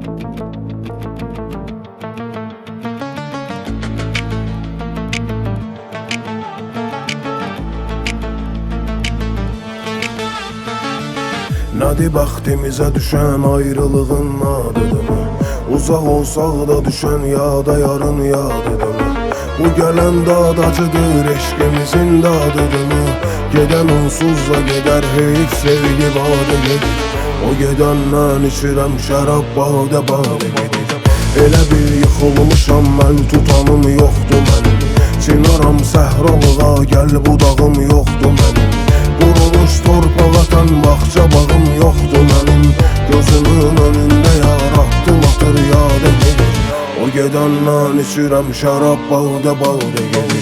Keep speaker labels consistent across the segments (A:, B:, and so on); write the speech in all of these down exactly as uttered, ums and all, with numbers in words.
A: Nədir bəxtimizə düşən ayrılığın adıdımı? Uzaq olsaq da düşən yada yarın yadıdımı? Bu gələn dad acıdır, eşqimizin dadıdımı? Gedən onsuz da gedər, heç sevgi badə gedir. O gedəndən içirəm şərab badə badə gedir. Elə bir yıxılmışam mən, tutanım yoxdur mənim. Çinaram səhralığa, gəl budağım yoxdur mənim. Qurumuş torpağa tən baxça bağım yoxdur mənim. Gözümün önündə yarattım atır yada gedir. O gedəndən içirəm şərab badə badə gedir.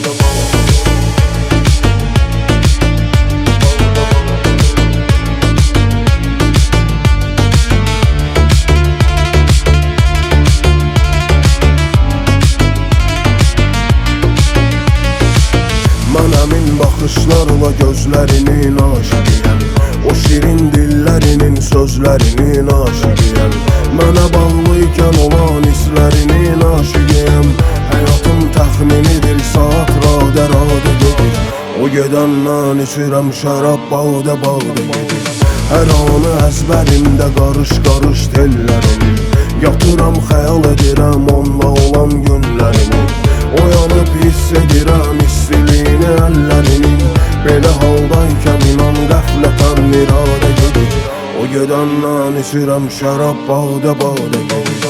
A: Mən əmin baxışlarla gözlərinin aşıqıyəm. O şirin dillərinin sözlərinin aşıqıyəm. Mənə bağlıyken olan hislərinin aşıqıyəm. Həyatım təxminidir, saat radə radə gedir. O gedəndən içirəm şərab badə badə gedir. Hər anı əzbərimdə qarış qarış tellərimi. Yatıram xəyal edirəm onunla olan günlərimi. Oyanıb hiss edirəm istiliyini əllərinin. Belə haldaykən inan qəflətən iradə gedir. O gedəndən içirəm şərab badə badə gedir.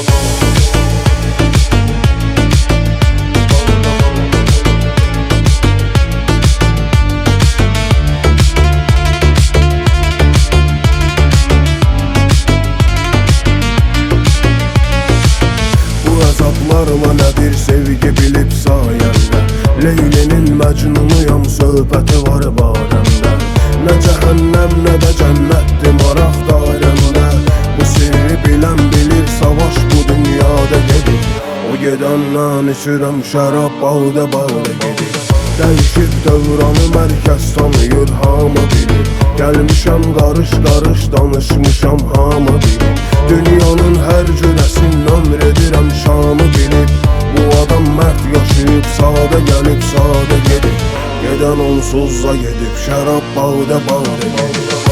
A: Bu əzablarla nə bir sevgi bilib sayəndə. Leylinin məcnunuyam, söhbəti var barəmdə. Nə cəhənnəm, nə də cənnətdir maraq dairəmdə. Bu sirri bilən bilir, savaş bu dünyada gedir. O gedəndən içirəm şərab badə badə gedir. Dəyişib dövranı mərkəz tanıyır, hamı bilir. Gəlmişəm qarış qarış danışmışam, hamı bilir. Dünyanın hər cürəsin ömr edirəm, şanı bilib. Bu adam mərd yaşayıb, sadə gəlib, sadə gedib. Gedən onsuz da gedib, şərab badə badə gedib.